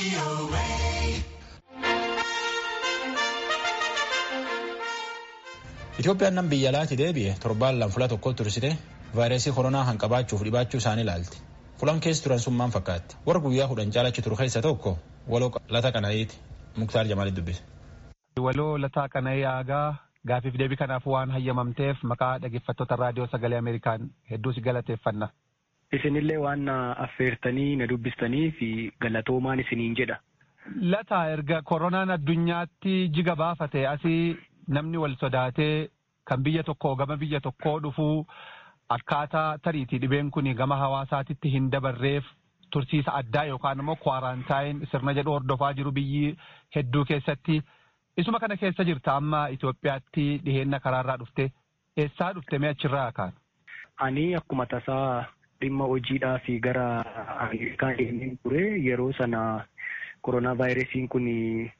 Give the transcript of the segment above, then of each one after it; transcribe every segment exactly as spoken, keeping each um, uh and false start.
Itoophiyaan nam biyya alaati deebi'e torbaan lama fuula tokkotti tursite vaayirasii koronaa hanqabaachuuf dhibaachuu isaanii ilaalti. Fulaan keessa turan sun maal fakkaatti? Warra guyyaa kudhan caalachi turu keessa tokko waloo lataa qana'iiti. Muktaar Jamaalitti dubbise. Waloo lataa qana'ii aagaa gaafiif deebii kanaaf waan hayyamamteef maqaa dhaggeeffattoota raadiyoo sagalee Ameerikaan hedduu si galateeffanna. Isinillee waan affeertanii na dubbistanii fi galatoomaan isiniin jedha. Lataa erga koronaan addunyaatti jiga baafate asii namni wal sodaatee kan biyya tokkoo gama biyya tokkoo dhufuu akkaataa tariitii dhibeen kun gama hawaasaatitti hin dabarreef tursiisa addaa yookaan immoo kwaaraantaayin sirna jedhu hordofaa jiru biyyi hedduu keessatti. Isuma kana keessa jirta amma Itoophiyaatti dhiheenna karaarraa dhufte eessaa dhufte mee achirraa kaan? Ani akkuma tasaa dhimma hojiidhaa fi gara Ameerikaa deemeen ture yeroo sana koronaa vaayirasiin kun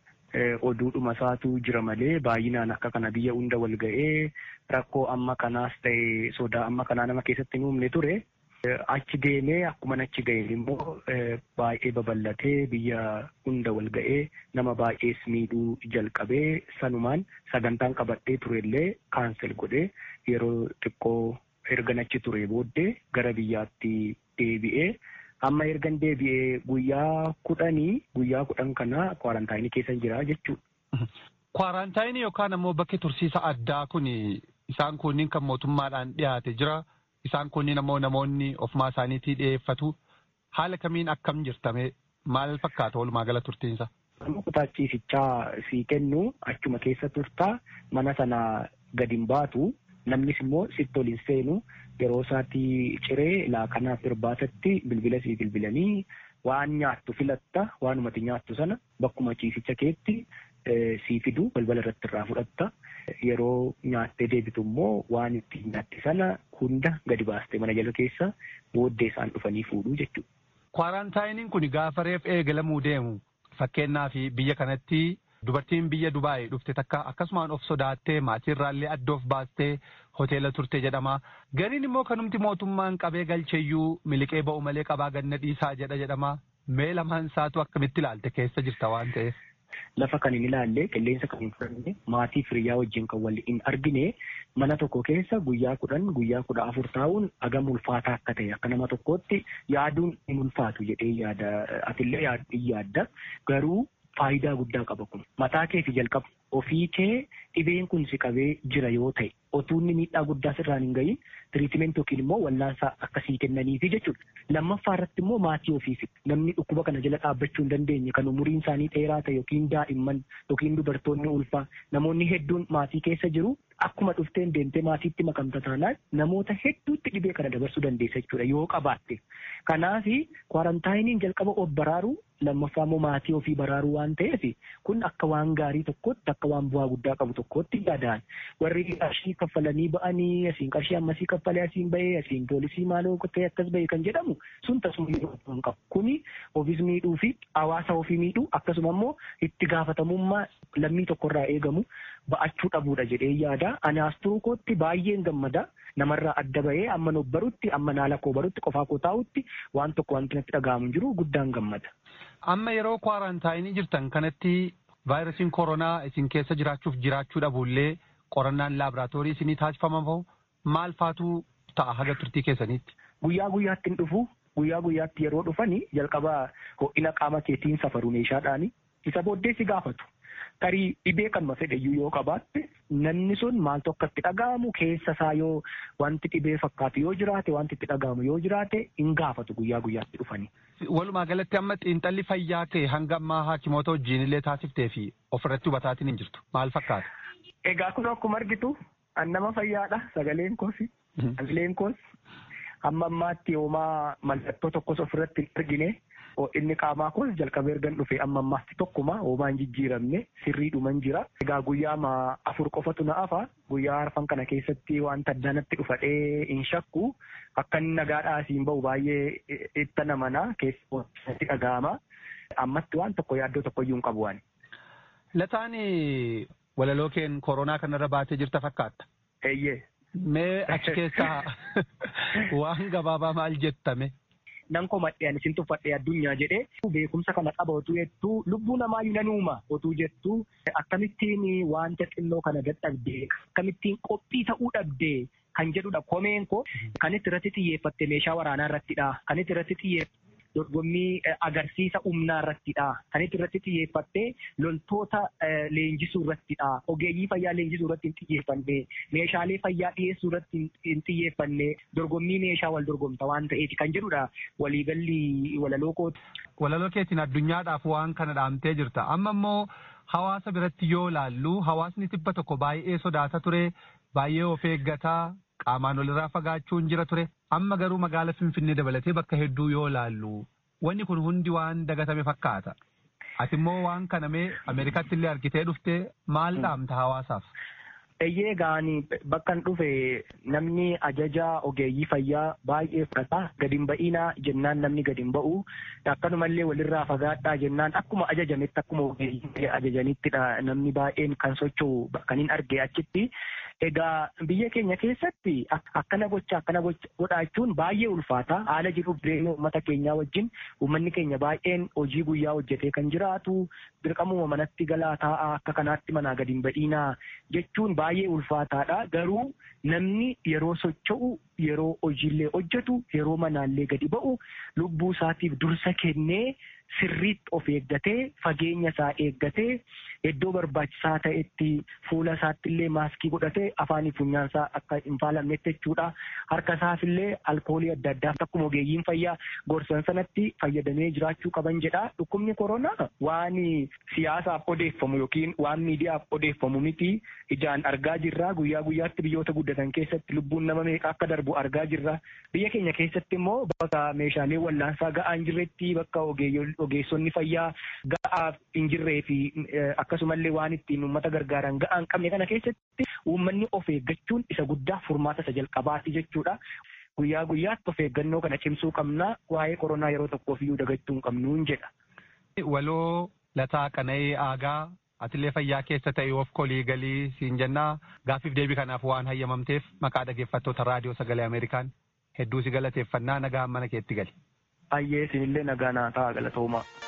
oduudhuma isaatu jira malee baay'inaan akka kana biyya hunda wal ga'ee rakkoo amma kanaas ta'e sodaa amma kanaa nama keessatti hin uumne ture. Achi deemee akkuma achi ga'een immoo baay'ee babal'atee biyya hunda wal ga'ee nama baay'ees miidhuu jalqabee sanumaan sagantaan qabadhee turellee kaansel godhee yeroo xiqqoo ergan achi ture booddee gara biyyaatti deebi'ee amma ergan deebi'ee guyyaa kudhanii guyyaa kudhan kana kwaaraantaayinii keessa jira jechuudha. Kwaaraantaayinii yookaan ammoo bakki tursiisa addaa kun isaan kunniin kan mootummaadhaan dhiyaate jira. Isaan kunniin ammoo namoonni ofumaa isaaniitii dhiyeeffatu. Haala kamiin akkam jirtame maal fakkaata walumaa gala turtiinsa? Kutaa ciisichaa sii kennu achuma keessa turtaa mana sana gadi hin baatu namnis immoo sitti ol hin seenu yeroo isaatti ciree laaqanaaf irbaatatti bilbila sii bilbilanii waan nyaattu filatta waanumati nyaattu sana bakkuma ciisicha keetti sii fidu balbala irratti irraa fudhatta. Yeroo nyaattee deebitu immoo waan itti nyaatte sana hunda gadi baastee mana jala keessa booddee isaan dhufanii fuudhuu jechuudha. Kwaaraantaayiniin kun gaafa reef eegalamuu deemu fakkeenyaaf biyya kanatti dubartiin biyya Dubaayii dhufte takka akkasumaan of sodaattee maatiirraallee addoof baastee hoteela turte jedhama. Gariin immoo kanumti mootummaan qabee galcheeyyuu miliqee ba'u malee qabaa ganna dhiisaa jedha jedhama. Mee lamaan isaatu akkamitti ilaalte keessa jirta waan ta'eef? Lafa kan hin ilaalle qilleensa kan hin fudhanne maatii firiyyaa wajjin kan wal hin argine mana tokko keessa guyyaa kudhan guyyaa kudha afur taa'uun hagam ulfaataa akka ta'e akka nama tokkootti yaaduun hin ulfaatu jedhee yaada atillee yaadda garuu faayidaa guddaa qaba kun mataa kee fi jalqaba ofii kee dhibeen kun si qabee jira yoo ta'e otuunni miidhaa guddaa sirraan hin gahin tiriitimentii yookiin immoo wallaansaa akkasii kennaniifi jechuudha. Lammaffaa irratti immoo maatii ofiifi namni dhukkuba kana jala dhaabbachuu hin dandeenye kan umuriin isaanii dheeraa ta'e yookiin daa'imman yookiin dubartoonni ulfaa namoonni hedduun maatii keessa jiru akkuma dhufteen deemtee maatiitti makamta taanaan namoota hedduutti dhibee kana dabarsuu dandeessa jechuudha yoo qabaatte. Kanaaf kwaaraantaayiniin jalqaba of baraaruu lammaffaa immoo maatii ofii baraaruu waan ta'eef kun akka waan gaarii tokkotti akka waan bu'aa guddaa qabu tokkotti yaadaan warri qarshii kaffalanii ba'anii asiin qarshii ammasii kaffalee asiin ba'ee asiin poolisii maaloo ta'e akkas ba'e kan jedhamu sun tasuma miidhuu qabu. Kuni ofiis miidhuu fi hawaasa ofii miidhuu akkasuma immoo itti gaafatamummaa lammii tokkorraa eegamu ba'achuu dhabuudha jedhee yaada. Ani as turuu kootti baay'een gammada. Namarraa adda bahee amma nuuf barutti amma naala koo barutti qofaa koo taa'utti waan tokko wanti natti dhaga'amu jiru guddaan gammada. Amma yeroo kwaaraantaayinii jirtan kanatti vaayirasiin koronaa isin keessa jiraachuuf jiraachuu dhabuullee qorannaan laaboraatoorii isinii taasifama moo maal faatu ta'a haga turtii keessaniitti? Guyyaa guyyaatti hin dhufu. Guyyaa guyyaatti yeroo dhufani jalqaba ho'ina qaama keetiin safaru meeshaadhaani isa booddee si gaafatu. Tarii dhibee kanuma fedhayyuu yoo qabaatte namni sun maaltu akka itti dhaga'amu keessa isaa yoo wanti dhibee fakkaatu yoo jiraate wanti itti dhaga'amu yoo jiraate hin gaafatu guyyaa guyyaatti dhufanii. Walumaa galatti amma xiinxalli fayyaa kee hanga ammaa haakimoota wajjin illee taasiftee fi ofirratti hubataatiin hin jirtu maal fakkaata? Egaa kun akkuma argitu an nama fayyaadha sagaleen koos sagaleen koos amma ammaatti yoomaa mallattoo tokkos ofirratti hin argine. Inni qaamaa koos jalqabee ergan dhufe amma ammaatti tokkuma hoomaan jijjiiramne sirriidhuman jira. Egaa guyyaa afur qofatu na hafa guyyaa arfan kana keessatti wanta addaanatti dhufadhee hin shakku akka inni nagaadhaa asiin bahu baay'ee itti namana keessatti dhaga'ama. Ammatti waan tokko yaaddoo tokkoyyuu hin qabu waan. Lataan walaloo keen koronaa kanarra baatee jirta fakkaatta. Eeyyee. Mee achi keessaa waan gabaabaa maal jettame? nan komadhe ani sin tuffadhe addunyaa jedhee beekumsa kana qaba otuu jettuu lubbuu namaa yunanuuma otuu jettuu akkamittiin wanta xinnoo kana dadhabdee akkamittiin qophii ta'uu dhabdee kan jedhudha komeen koo kan itti irratti xiyyeeffatte meeshaa waraanaa irrattidha kan itti irratti xiyyeeffatte dorgommii agarsiisa humnaa irrattidha kan itti irratti xiyyeeffatte loltoota leenjisuu irrattidha ogeeyyii fayyaa leenjisuu irratti hin xiyyeeffanne meeshaalee fayyaa dhiyeessuu irratti hin xiyyeeffanne dorgommii meeshaa wal dorgomta waan ta'eeti kan jedhudha waliigalli walaloo kooti. Walaloo keetiin addunyaadhaaf waan kana dhaamtee jirta amma immoo hawaasa biratti yoo laallu hawaasni tibba tokko baay'ee sodaata ture baay'ee of eeggataa qaamaan walirraa fagaachuun jira ture amma garuu magaala Finfinnee dabalatee bakka hedduu yoo laallu wanni kun hundi waan dagatame fakkaata. Ati immoo waan kana mee Ameerikaatti illee argitee dhufte maal dhaamta hawaasaaf? Eeyyee gaanii bakkan dhufe namni ajaja ogeeyyii fayyaa baay'ee fudhata gadi hin ba'inaa jennaan namni gadi hin ba'u akkanumallee walirraa fagaadhaa jennaan akkuma ajajametti akkuma ogeeyyii ajajanittidha namni baay'een kan socho'u kan hin arge achitti. Egaa biyya keenya keessatti akkana gocha akkana godhaachuun baay'ee ulfaata haala jiruuf jireenya uummata keenyaa wajjin uummanni keenya baay'een hojii guyyaa hojjetee kan jiraatu dirqamuma manatti galaa taa'aa akka kanaatti manaa gadi hin ba'inaa jechuun baay'ee ulfaataadha garuu namni yeroo socho'u yeroo hojiillee hojjetu yeroo manaallee gadi ba'u lubbuu isaatiif dursa kennee sirriitti of eeggatee fageenya isaa eeggatee iddoo barbaachisaa ta'etti fuula isaatti illee maaskii godhatee afaanii funyaan isaa akka hin faalamnetti jechuudha. Harka isaaf illee alkoolii adda addaa akkuma ogeeyyiin fayyaa gorsan sanatti fayyadamee jiraachuu qaban jedha. Dhukkubni koronaa waan siyaasaaf odeeffamu yookiin waan miidiyaaf odeeffamu miti ijaan argaa jirra. Guyyaa guyyaatti biyyoota guddatan keessatti lubbuun nama meeqa akka darbu argaa jirra. Biyya keenya keessatti immoo bakka meeshaalee wallaansaa ga'aa hin jirretti bakka ogeessonni fayyaa ga'aa hin jirree fi akkasumallee waan ittiin uummata gargaaran ga'aa hin qabne kana keessatti uummanni of eeggachuun isa guddaa furmaata isa jalqabaati jechuudha. Guyyaa guyyaatti of eeggannoo kana cimsuu qabna waa'ee koronaa yeroo tokkoof iyyuu dagachuu hin qabnu jedha. Waloo Lataa Qana'ee Aagaa atillee fayyaa keessa ta'e of kolii galii siin jennaa gaaffiif deebii kanaaf waan hayyamamteef maqaa dhaggeeffattoota raadiyoo sagalee Ameerikaan hedduu si galateeffannaa nagaan mana keetti gali. Ayyee sinillee nagaa naa ta'a galatoomaa.